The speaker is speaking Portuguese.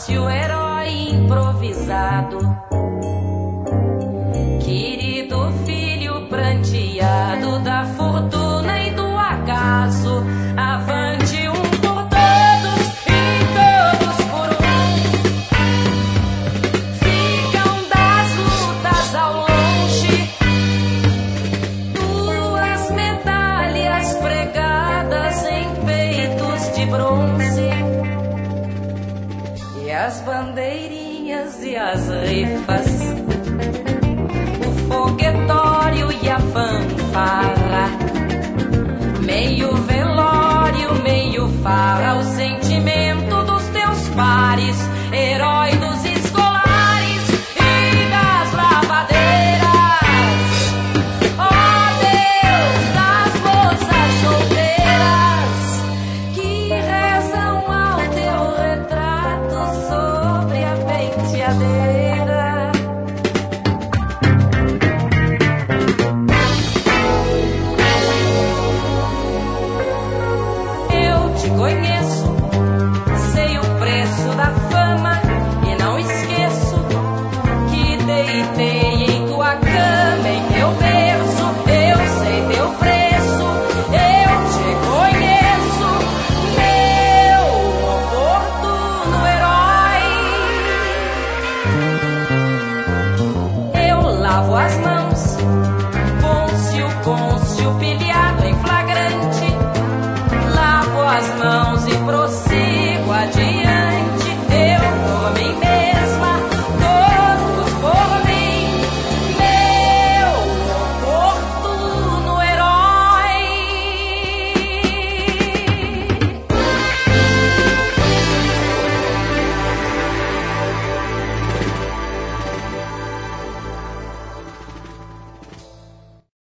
fácil, herói improvisado. Querido filho pranteado da fortuna e do acaso, avante um por todos e todos por um. Ficam das lutas ao longe duas medalhas pregadas em peitos de bronze, e as bandeirinhas e as rifas, o foguetório e a fanfarra, meio velório, meio farra, o sentimento dos teus pares, herói do